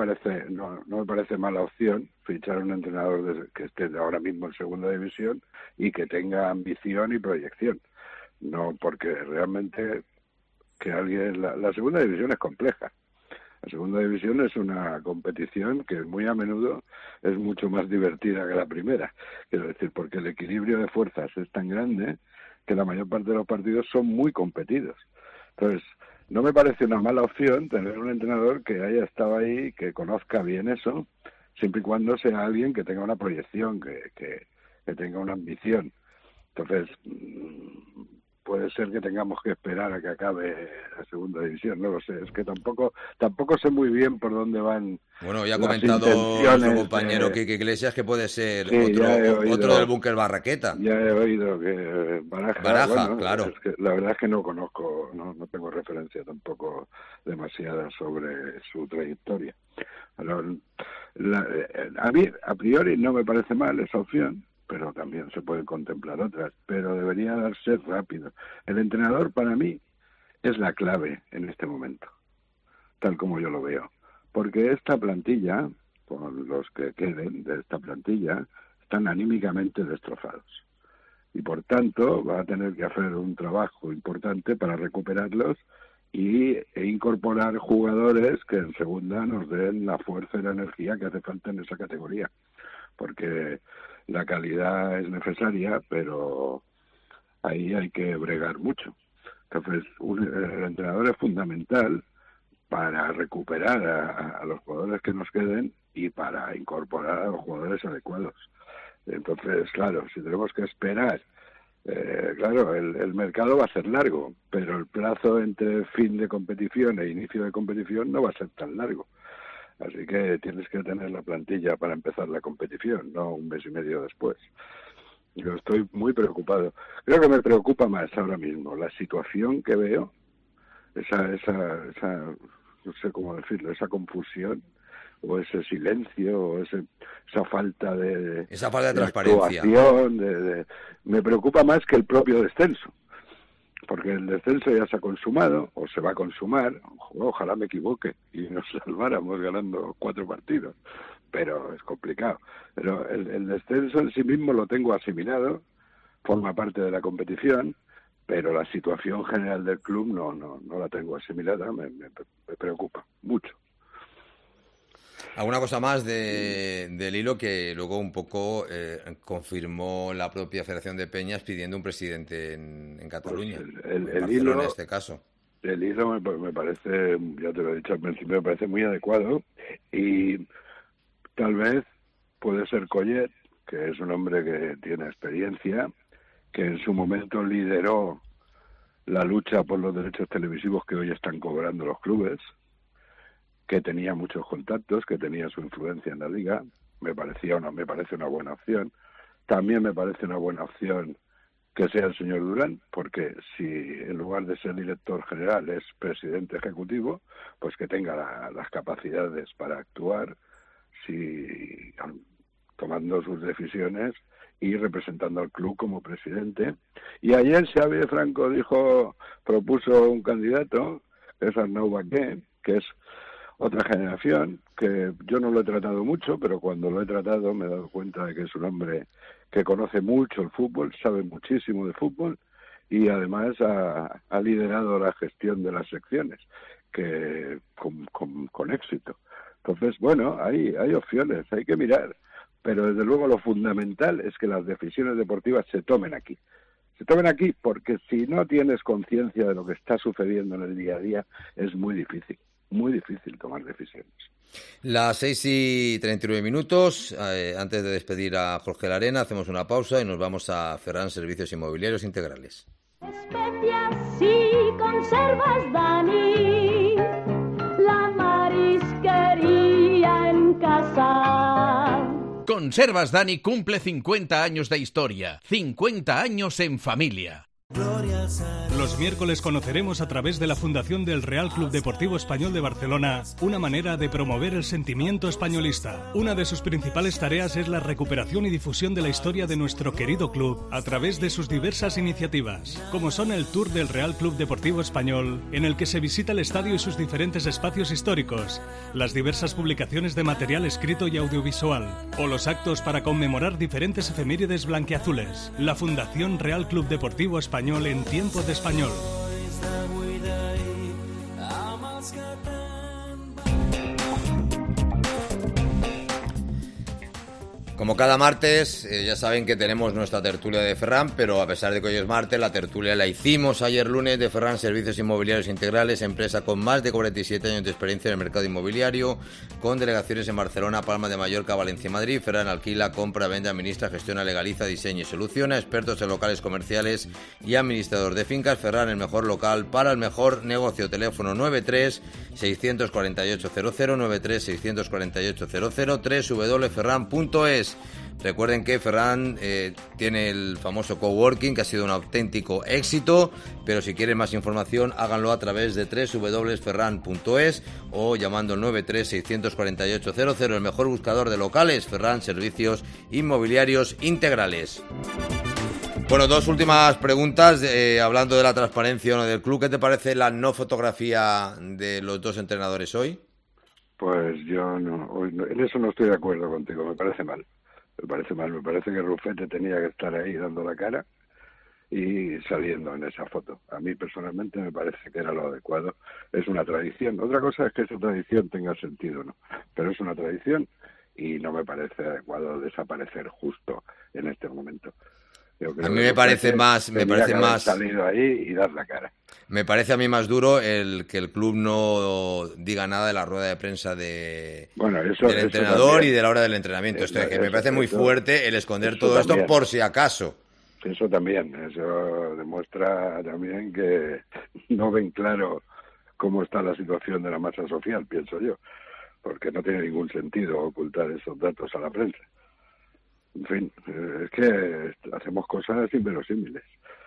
me parece mala opción fichar a un entrenador que esté ahora mismo en segunda división y que tenga ambición y proyección. No, porque realmente que alguien... La segunda división es compleja. La segunda división es una competición que muy a menudo es mucho más divertida que la primera. Quiero decir, porque el equilibrio de fuerzas es tan grande que la mayor parte de los partidos son muy competidos. Entonces, no me parece una mala opción tener un entrenador que haya estado ahí, que conozca bien eso, siempre y cuando sea alguien que tenga una proyección, que tenga una ambición. Entonces, puede ser que tengamos que esperar a que acabe la segunda división, no lo sé. Es que tampoco sé muy bien por dónde van. Bueno, ya ha comentado nuestro compañero Quique Iglesias que puede ser otro del búnker Barraqueta. Ya he oído que Baraja, bueno, claro. Es que la verdad es que no conozco, no tengo referencia tampoco demasiada sobre su trayectoria. A mí, a priori, no me parece mal esa opción, pero también se pueden contemplar otras, pero debería darse rápido. El entrenador, para mí, es la clave en este momento, tal como yo lo veo, porque esta plantilla, con los que queden de esta plantilla, están anímicamente destrozados, y por tanto va a tener que hacer un trabajo importante para recuperarlos e incorporar jugadores que en segunda nos den la fuerza y la energía que hace falta en esa categoría, porque la calidad es necesaria, pero ahí hay que bregar mucho. Entonces, el entrenador es fundamental para recuperar a los jugadores que nos queden y para incorporar a los jugadores adecuados. Entonces, claro, si tenemos que esperar, claro, el mercado va a ser largo, pero el plazo entre fin de competición e inicio de competición no va a ser tan largo. Así que tienes que tener la plantilla para empezar la competición, no un mes y medio después. Yo estoy muy preocupado. Creo que me preocupa más ahora mismo la situación que veo, esa no sé cómo decirlo, esa confusión, o ese silencio, o esa falta de transparencia. Actuación, me preocupa más que el propio descenso. Porque el descenso ya se ha consumado, o se va a consumar, ojalá me equivoque y nos salváramos ganando 4 partidos, pero es complicado. Pero el descenso en sí mismo lo tengo asimilado, forma parte de la competición, pero la situación general del club no la tengo asimilada, me preocupa mucho. ¿Alguna cosa más del hilo que luego un poco confirmó la propia Federación de Peñas pidiendo un presidente en Cataluña? Pues el hilo en este caso. El hilo me parece, ya te lo he dicho al principio, me parece muy adecuado, y tal vez puede ser Collet, que es un hombre que tiene experiencia, que en su momento lideró la lucha por los derechos televisivos que hoy están cobrando los clubes, que tenía muchos contactos, que tenía su influencia en la liga. Me parece una buena opción. También me parece una buena opción que sea el señor Durán, porque si en lugar de ser director general es presidente ejecutivo, pues que tenga las capacidades para actuar, tomando sus decisiones y representando al club como presidente. Y ayer Xavi Franco propuso un candidato, que es Arnau Baqué, que es otra generación, que yo no lo he tratado mucho, pero cuando lo he tratado me he dado cuenta de que es un hombre que conoce mucho el fútbol, sabe muchísimo de fútbol, y además ha liderado la gestión de las secciones, que con éxito. Entonces, bueno, hay opciones, hay que mirar, pero desde luego lo fundamental es que las decisiones deportivas se tomen aquí. Se tomen aquí porque si no tienes conciencia de lo que está sucediendo en el día a día, es muy difícil tomar decisiones. Las 6:39. Antes de despedir a Jorge Larena, hacemos una pausa y nos vamos a Ferran Servicios Inmobiliarios Integrales. Especias y conservas, Dani, la marisquería en casa. Conservas Dani cumple 50 años de historia, 50 años en familia. Los miércoles conoceremos a través de la Fundación del Real Club Deportivo Español de Barcelona una manera de promover el sentimiento españolista. Una de sus principales tareas es la recuperación y difusión de la historia de nuestro querido club a través de sus diversas iniciativas, como son el Tour del Real Club Deportivo Español, en el que se visita el estadio y sus diferentes espacios históricos, las diversas publicaciones de material escrito y audiovisual, o los actos para conmemorar diferentes efemérides blanquiazules. La Fundación Real Club Deportivo Español en tiempo de español. Como cada martes, ya saben que tenemos nuestra tertulia de Ferran, pero a pesar de que hoy es martes, la tertulia la hicimos ayer lunes de Ferran Servicios Inmobiliarios Integrales, empresa con más de 47 años de experiencia en el mercado inmobiliario, con delegaciones en Barcelona, Palma de Mallorca, Valencia y Madrid. Ferran alquila, compra, vende, administra, gestiona, legaliza, diseña y soluciona, expertos en locales comerciales y administrador de fincas. Ferran, el mejor local para el mejor negocio. Teléfono 93 648 00, 93 648 00, www.ferran.es. Recuerden que Ferran tiene el famoso coworking, que ha sido un auténtico éxito, pero si quieren más información háganlo a través de www.ferran.es o llamando al 93 648 00, el mejor buscador de locales. Ferran Servicios Inmobiliarios Integrales. Bueno, dos últimas preguntas, hablando de la transparencia o no del club. ¿Qué te parece la no fotografía de los dos entrenadores hoy? Pues yo no, en eso no estoy de acuerdo contigo, me parece mal, me parece que Rufete tenía que estar ahí dando la cara y saliendo en esa foto. A mí personalmente me parece que era lo adecuado, es una tradición. Otra cosa es que esa tradición tenga sentido, ¿no? Pero es una tradición y no me parece adecuado desaparecer justo en este momento. A mí me parece más salido ahí y dar la cara. Me parece a mí más duro el que el club no diga nada de la rueda de prensa del entrenador también, y de la hora del entrenamiento. Me parece muy fuerte el esconder todo esto por si acaso. Eso también, eso demuestra también que no ven claro cómo está la situación de la masa social, pienso yo, porque no tiene ningún sentido ocultar esos datos a la prensa. En fin, es que hacemos cosas inverosímiles.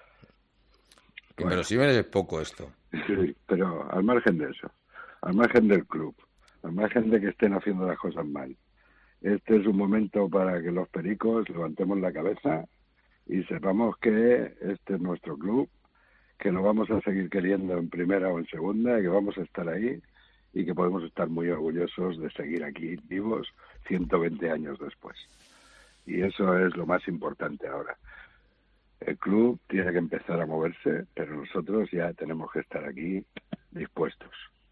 Inverosímiles es poco esto. Sí, pero al margen de eso, al margen del club, al margen de que estén haciendo las cosas mal, este es un momento para que los pericos levantemos la cabeza y sepamos que este es nuestro club, que lo vamos a seguir queriendo en primera o en segunda, que vamos a estar ahí y que podemos estar muy orgullosos de seguir aquí vivos 120 años después. Y eso es lo más importante ahora. El club tiene que empezar a moverse, pero nosotros ya tenemos que estar aquí dispuestos.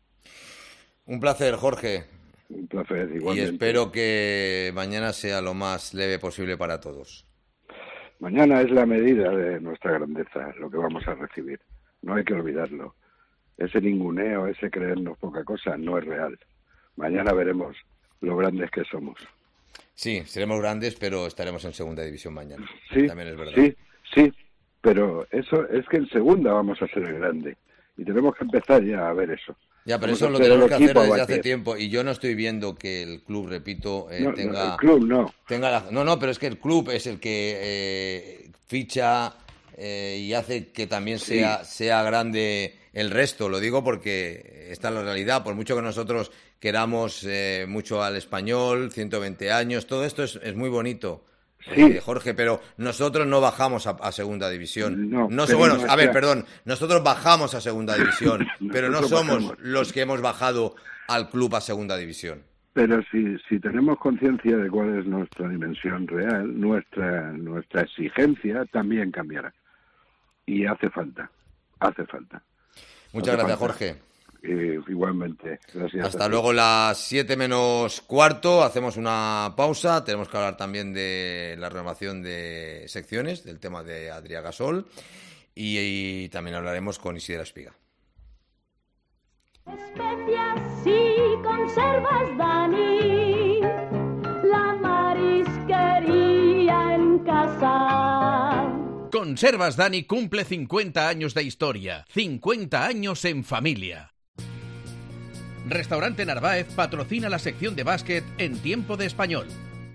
Un placer, Jorge. Un placer, igualmente. Y espero que mañana sea lo más leve posible para todos. Mañana es la medida de nuestra grandeza, lo que vamos a recibir. No hay que olvidarlo. Ese ninguneo, ese creernos poca cosa, no es real. Mañana veremos lo grandes que somos. Sí, seremos grandes, pero estaremos en segunda división mañana. Sí, también es verdad. Sí, pero eso es que en segunda vamos a ser el grande. Y tenemos que empezar ya a ver eso. Ya, pero eso lo tenemos que hacer desde hace tiempo. Y yo no estoy viendo que el club, repito, tenga... El club no. No, pero es que el club es el que ficha y hace que también sea grande el resto. Lo digo porque esta es la realidad. Por mucho que nosotros queramos mucho al Español, 120 años, todo esto es muy bonito, Jorge, pero nosotros no bajamos a segunda división. Nosotros bajamos a segunda división, pero no somos los que hemos bajado al club a segunda división. Pero si tenemos conciencia de cuál es nuestra dimensión real, nuestra exigencia también cambiará. Y hace falta. Muchas gracias, Jorge. Igualmente, gracias. Hasta luego, las 7 menos cuarto, hacemos una pausa, tenemos que hablar también de la renovación de secciones, del tema de Adrià Gasol y también hablaremos con Isidre Espiga. Especias y conservas, Dani, la marisquería en casa. Conservas Dani cumple 50 años de historia, 50 años en familia. Restaurante Narváez patrocina la sección de básquet en Tiempo de Español.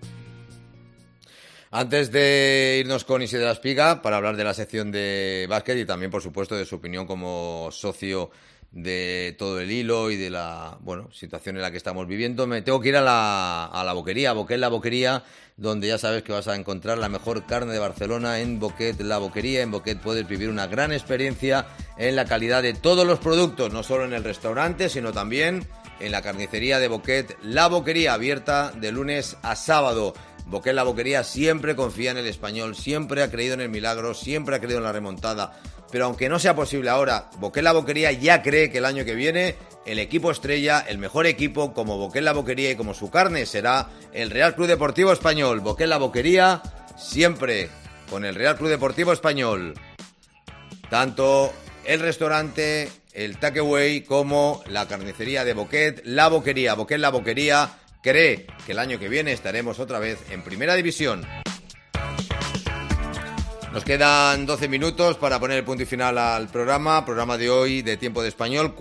Antes de irnos con Isidre Espiga para hablar de la sección de básquet y también, por supuesto, de su opinión como socio de todo el hilo y de la situación en la que estamos viviendo, me tengo que ir a la boquería, Boquet La Boquería, donde ya sabes que vas a encontrar la mejor carne de Barcelona en Boquet La Boquería. En Boquet puedes vivir una gran experiencia en la calidad de todos los productos, no solo en el restaurante, sino también en la carnicería de Boquet La Boquería, abierta de lunes a sábado. Boquet La Boquería siempre confía en el español, siempre ha creído en el milagro, siempre ha creído en la remontada. pero aunque no sea posible ahora, Boquet La Boquería ya cree que el año que viene el equipo estrella, el mejor equipo como Boquet La Boquería y como su carne será el Real Club Deportivo Español. Boquet La Boquería siempre con el Real Club Deportivo Español. Tanto el restaurante, el takeaway como la carnicería de Boquet La Boquería. Boquet La Boquería cree que el año que viene estaremos otra vez en Primera División. Nos quedan 12 minutos para poner el punto y final al programa de hoy de Tiempo de Español,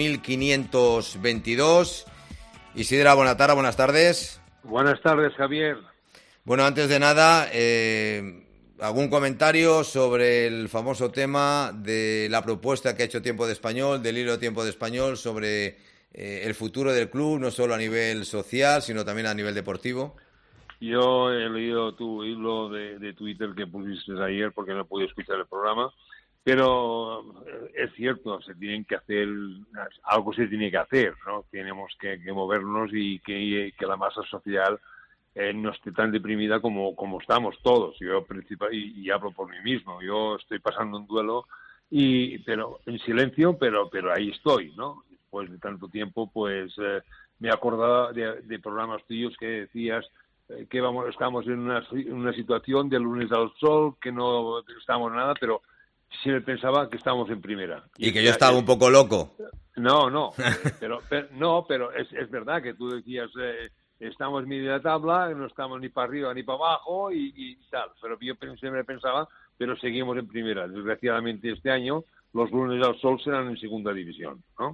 4522. Isidra Bonatara, buenas tardes. Buenas tardes, Javier. Bueno, antes de nada, ¿algún comentario sobre el famoso tema de la propuesta que ha hecho Tiempo de Español, del hilo de Tiempo de Español, sobre el futuro del club, no solo a nivel social, sino también a nivel deportivo? Yo he leído tu hilo de Twitter que pusiste ayer porque no pude escuchar el programa, pero es cierto, se tienen que hacer, algo se tiene que hacer, ¿no? Tenemos que movernos y que la masa social no esté tan deprimida como estamos todos. Yo y hablo por mí mismo, yo estoy pasando un duelo, pero en silencio, pero ahí estoy, ¿no? Después de tanto tiempo, pues me acordaba de programas tuyos que decías que estamos en una situación de lunes al sol, que no estamos en nada, pero siempre pensaba que estamos en primera. Y que yo estaba un poco loco. No, pero es verdad que tú decías, estamos en media tabla, no estamos ni para arriba ni para abajo y tal, pero yo siempre pensaba, pero seguimos en primera. Desgraciadamente este año los lunes al sol serán en segunda división, ¿no?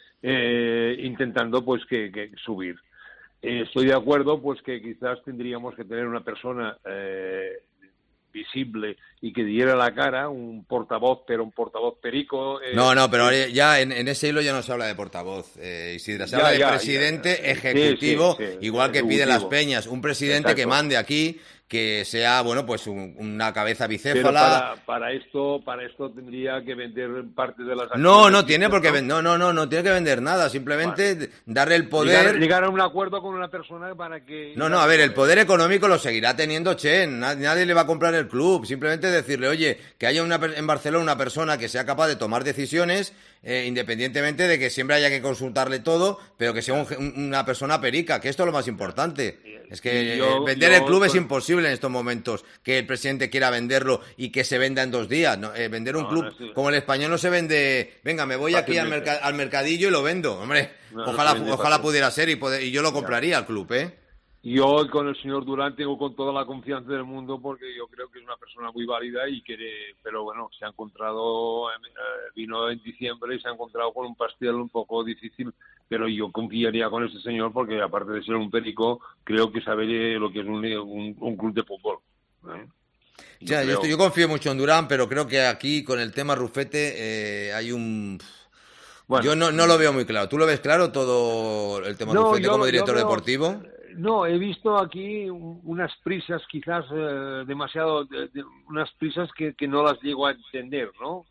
Intentando pues que subir. Estoy de acuerdo, pues que quizás tendríamos que tener una persona visible y que diera la cara, un portavoz, pero un portavoz perico. No, pero ya en ese hilo ya no se habla de portavoz, Isidra, se habla de presidente ejecutivo, sí, igual que piden las peñas, un presidente Exacto. Que mande aquí, que sea, bueno, pues una cabeza bicéfala. Pero para esto tendría que vender parte de las acciones. No tiene por qué vender, no tiene que vender nada, simplemente darle el poder. Llegar a un acuerdo con una persona para que. A ver, el poder económico lo seguirá teniendo Chen, nadie le va a comprar el club, simplemente decirle, oye, que haya en Barcelona una persona que sea capaz de tomar decisiones, independientemente de que siempre haya que consultarle todo, pero que sea una persona perica, que esto es lo más importante. Es que vender el club es imposible en estos momentos, que el presidente quiera venderlo y que se venda en 2 días. Vender un club como el Español no se vende, venga, me voy aquí al mercadillo y lo vendo. Hombre, ojalá pudiera ser y yo lo compraría al club, ¿eh? Yo con el señor Durán tengo con toda la confianza del mundo porque yo creo que es una persona muy válida pero bueno, se ha encontrado, vino en diciembre y se ha encontrado con un pastel un poco difícil, pero yo confiaría con ese señor porque aparte de ser un perico, creo que sabe lo que es un club de fútbol, ¿eh? Yo confío mucho en Durán, pero creo que aquí con el tema Rufete hay un... Bueno, yo no lo veo muy claro. ¿Tú lo ves claro todo el tema Rufete como director deportivo? No, he visto aquí unas prisas quizás demasiado, unas prisas que no las llego a entender, ¿no?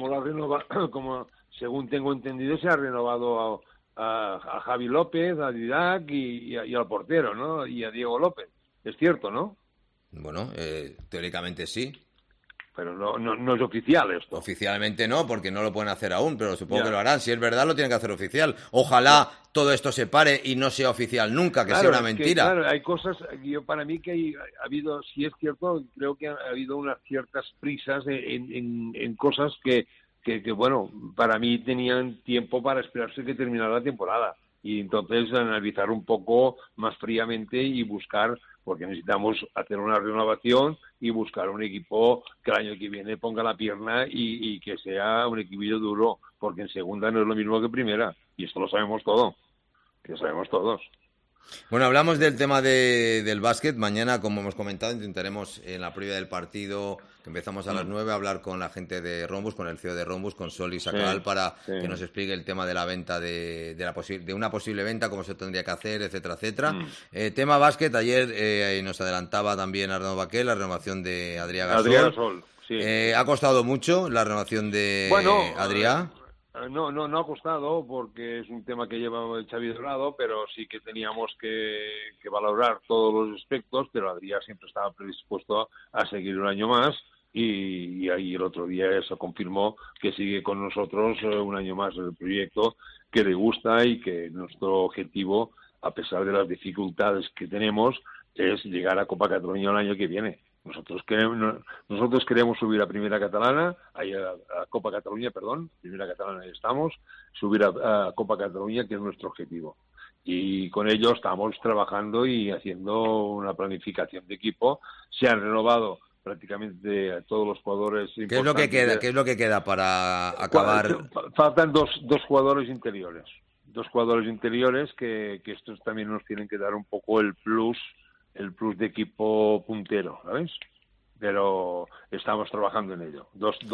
Como según tengo entendido se ha renovado a Javi López, a Didac y al portero, ¿no? Y a Diego López. Es cierto, ¿no? Bueno, teóricamente sí. Pero no es oficial esto. Oficialmente no, porque no lo pueden hacer aún, pero supongo que lo harán. Si es verdad, lo tienen que hacer oficial. Ojalá todo esto se pare y no sea oficial nunca, que sea una mentira. Claro, hay cosas, para mí que ha habido, si es cierto, creo que ha habido unas ciertas prisas en cosas que, bueno, para mí tenían tiempo para esperarse que terminara la temporada. Y entonces analizar un poco más fríamente y buscar, porque necesitamos hacer una renovación y buscar un equipo que el año que viene ponga la pierna y que sea un equipo duro, porque en segunda no es lo mismo que primera, y esto lo sabemos todos. Bueno, hablamos del tema del básquet. Mañana, como hemos comentado, intentaremos en la previa del partido, que empezamos a las 9, hablar con la gente de Rombus, con el CEO de Rombus, con Sol y Sacal, para que nos explique el tema de la venta, de una posible venta, cómo se tendría que hacer, etcétera, etcétera. Tema básquet, ayer nos adelantaba también Arnaud Baquet la renovación de Adrià Gasol. Sí. ¿Ha costado mucho la renovación de Adrià? No ha costado porque es un tema que lleva el Xavi Dorado, pero sí que teníamos que valorar todos los aspectos, pero Adrià siempre estaba predispuesto a seguir un año más y ahí el otro día se confirmó que sigue con nosotros un año más en el proyecto, que le gusta y que nuestro objetivo, a pesar de las dificultades que tenemos, es llegar a Copa Cataluña el año que viene. Nosotros queremos subir a Primera Catalana, a Copa Cataluña, perdón, Primera Catalana ya estamos, subir a Copa Cataluña, que es nuestro objetivo. Y con ello estamos trabajando y haciendo una planificación de equipo. Se han renovado prácticamente a todos los jugadores importantes. ¿Qué es lo que queda para acabar? Faltan dos jugadores interiores. Dos jugadores interiores que estos también nos tienen que dar un poco el plus de equipo puntero, ¿sabes? Pero estamos trabajando en ello.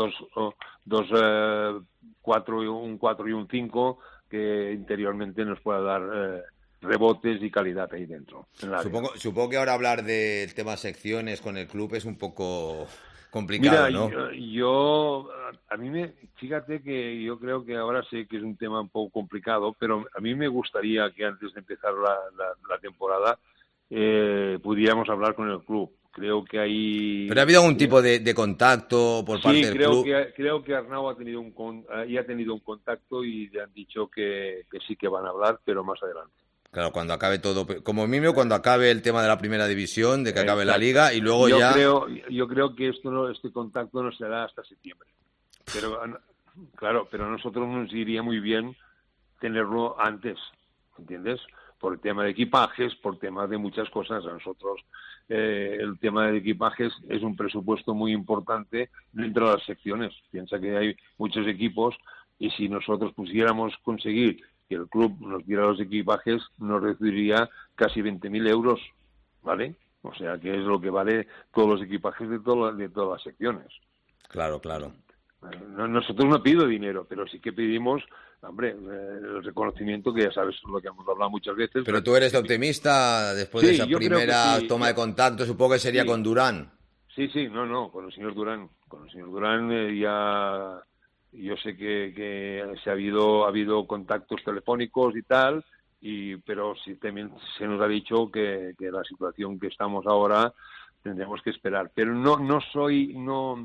Un 4 y un 5 que interiormente nos pueda dar rebotes y calidad ahí dentro. Supongo que ahora hablar del tema secciones con el club es un poco complicado. Mira, ¿no? Fíjate que yo creo que ahora sé que es un tema un poco complicado, pero a mí me gustaría que antes de empezar la temporada pudiéramos hablar con el club. Creo que hay... ¿Pero ha habido algún tipo de contacto por parte del club? Sí, creo que Arnau ha tenido un contacto y le han dicho que sí que van a hablar, pero más adelante. Claro, cuando acabe todo, como mínimo cuando acabe el tema de la primera división, de que acabe la liga y luego yo creo que este contacto no será hasta septiembre. Pero claro, pero a nosotros nos iría muy bien tenerlo antes, ¿entiendes? Por el tema de equipajes, por temas de muchas cosas. A nosotros el tema de equipajes es un presupuesto muy importante dentro de las secciones. Piensa que hay muchos equipos y si nosotros pudiéramos conseguir que el club nos diera los equipajes, nos recibiría casi 20.000 euros, ¿vale? O sea, que es lo que vale todos los equipajes de todas las secciones. Claro, claro. Nosotros no pido dinero, pero sí que pedimos, hombre, el reconocimiento, que ya sabes lo que hemos hablado muchas veces. Pero tú eres optimista después de esa primera toma de contacto, supongo que sería con Durán. Sí, con el señor Durán. Con el señor Durán ya... Yo sé que ha habido contactos telefónicos y tal, pero sí también se nos ha dicho que la situación que estamos ahora tendremos que esperar. Pero no soy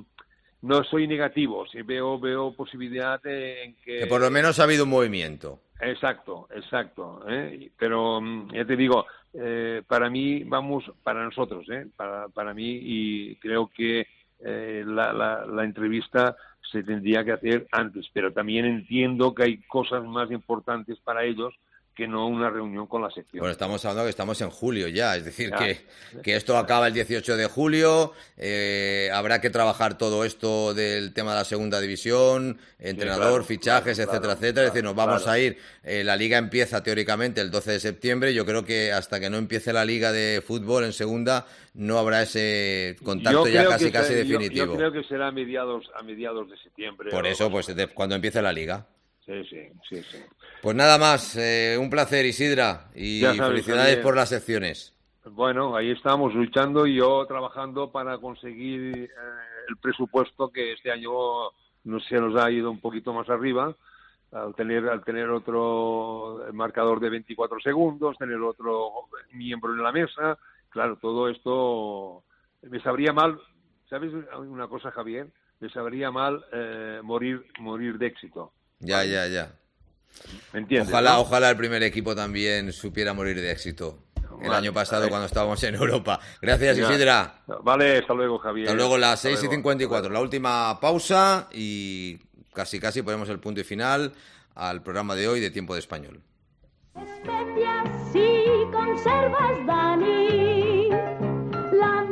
negativo, sí veo posibilidad en que por lo menos ha habido un movimiento. Exacto. Pero ya te digo, para nosotros, para mí, y creo que la entrevista se tendría que hacer antes, pero también entiendo que hay cosas más importantes para ellos que no una reunión con la sección. Bueno, estamos hablando que estamos en julio ya, es decir, que esto acaba el 18 de julio, habrá que trabajar todo esto del tema de la segunda división, entrenador, fichajes, etcétera, etcétera, es decir, nos vamos a ir, la liga empieza teóricamente el 12 de septiembre, yo creo que hasta que no empiece la liga de fútbol en segunda no habrá ese contacto ya casi definitivo. Yo creo que será a mediados de septiembre. Por eso, pues cuando empiece la liga. Sí. Pues nada más, un placer, Isidra, y felicidades por las secciones. Bueno, ahí estamos luchando y yo trabajando para conseguir el presupuesto que este año se nos ha ido un poquito más arriba, al tener otro marcador de 24 segundos, tener otro miembro en la mesa. Claro, todo esto me sabría mal, ¿sabes una cosa, Javier? Me sabría mal morir de éxito. Ya. ¿Me entiendes? Ojalá el primer equipo también supiera morir de éxito. El año pasado cuando estábamos en Europa. Gracias, Isidra. Vale, hasta luego, Javier. Hasta luego, las 6:54. La última pausa y casi ponemos el punto y final al programa de hoy de Tiempo de Español. Especias y conservas, Dani, la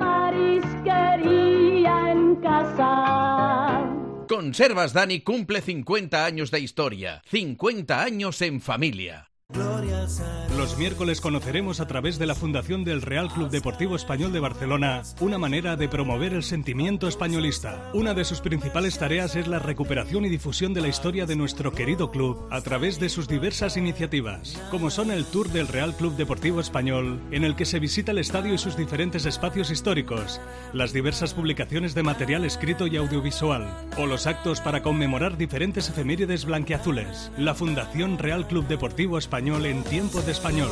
marisquería en casa. Conservas Dani cumple 50 años de historia, 50 años en familia. Los miércoles conoceremos a través de la Fundación del Real Club Deportivo Español de Barcelona una manera de promover el sentimiento españolista. Una de sus principales tareas es la recuperación y difusión de la historia de nuestro querido club a través de sus diversas iniciativas, como son el Tour del Real Club Deportivo Español, en el que se visita el estadio y sus diferentes espacios históricos, las diversas publicaciones de material escrito y audiovisual, o los actos para conmemorar diferentes efemérides blanquiazules. La Fundación Real Club Deportivo Español en Tiempo de Español.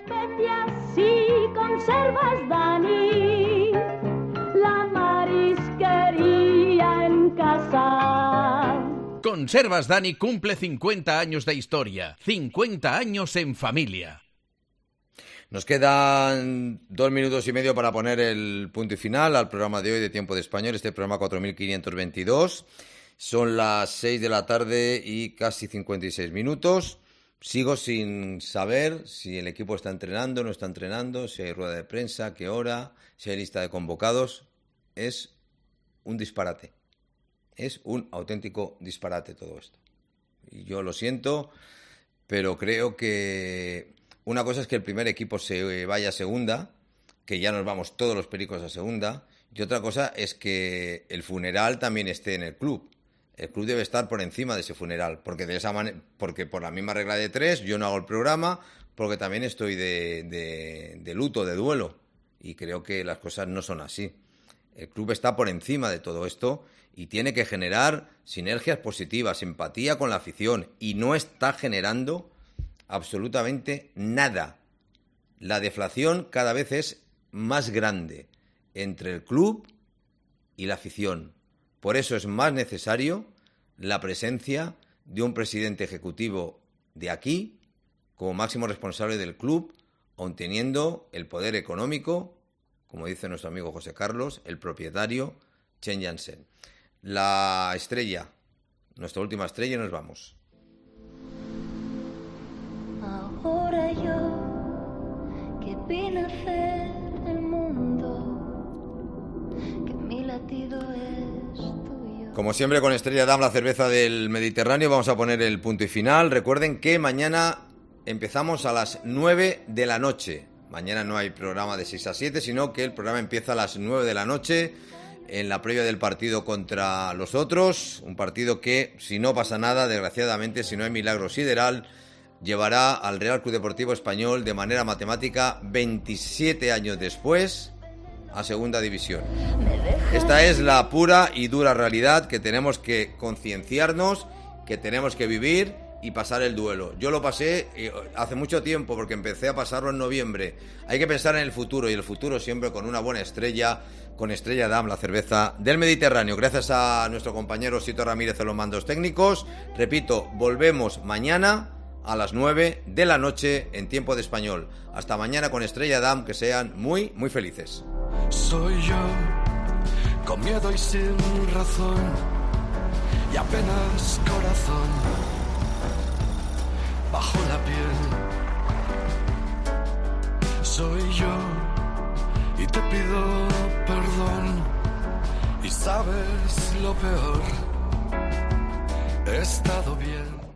Especias y conservas, Dani, la marisquería en casa. Conservas Dani cumple 50 años de historia, 50 años en familia. Nos quedan 2 minutos y medio para poner el punto y final al programa de hoy de Tiempo de Español, este programa 4522. Son las 6 de la tarde y casi 56 minutos. Sigo sin saber si el equipo está entrenando, no está entrenando, si hay rueda de prensa, qué hora, si hay lista de convocados. Es un disparate. Es un auténtico disparate todo esto. Y yo lo siento, pero creo que una cosa es que el primer equipo se vaya a segunda, que ya nos vamos todos los pericos a segunda, y otra cosa es que el funeral también esté en el club. El club debe estar por encima de ese funeral, porque de esa manera, porque por la misma regla de 3 yo no hago el programa, porque también estoy de luto, de duelo, y creo que las cosas no son así. El club está por encima de todo esto y tiene que generar sinergias positivas, empatía con la afición, y no está generando absolutamente nada. La deflación cada vez es más grande entre el club y la afición. Por eso es más necesario la presencia de un presidente ejecutivo de aquí como máximo responsable del club, aun teniendo el poder económico, como dice nuestro amigo José Carlos, el propietario Chen Yansen. La estrella, nuestra última estrella, y nos vamos. Ahora yo, que vine a hacer el mundo, que mi latido es tuyo. Como siempre, con Estrella Damm, la cerveza del Mediterráneo, vamos a poner el punto y final. Recuerden que mañana empezamos a las 9 de la noche. Mañana no hay programa de 6 a 7, sino que el programa empieza a las 9 de la noche en la previa del partido contra los otros. Un partido que, si no pasa nada, desgraciadamente, si no hay milagro sideral, llevará al Real Club Deportivo Español de manera matemática 27 años después a Segunda División. Esta es la pura y dura realidad que tenemos que concienciarnos, que tenemos que vivir y pasar el duelo. Yo lo pasé hace mucho tiempo porque empecé a pasarlo en noviembre. Hay que pensar en el futuro, y el futuro siempre con una buena estrella, con Estrella Damm, la cerveza del Mediterráneo. Gracias a nuestro compañero Sito Ramírez en los mandos técnicos. Repito, volvemos mañana a las 9 de la noche en Tiempo de Español. Hasta mañana con Estrella Damm, que sean muy, muy felices. Soy yo, con miedo y sin razón, y apenas corazón bajo la piel. Soy yo, y te pido perdón, y sabes lo peor, he estado bien.